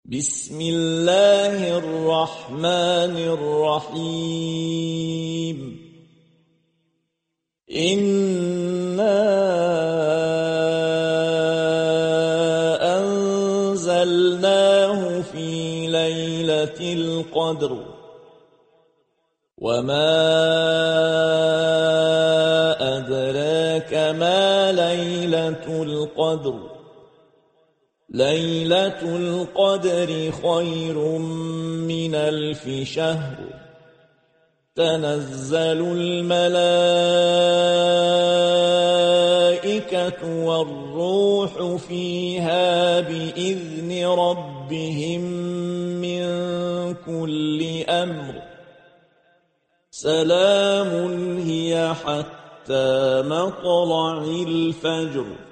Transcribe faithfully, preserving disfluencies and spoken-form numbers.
بسم الله الرحمن الرحيم إنا أنزلناه في ليلة القدر وما أدراك ما ليلة القدر ليلة القدر خير من ألف شهر تنزل الملائكة والروح فيها بإذن ربهم من كل أمر سلام هي حتى مطلع الفجر.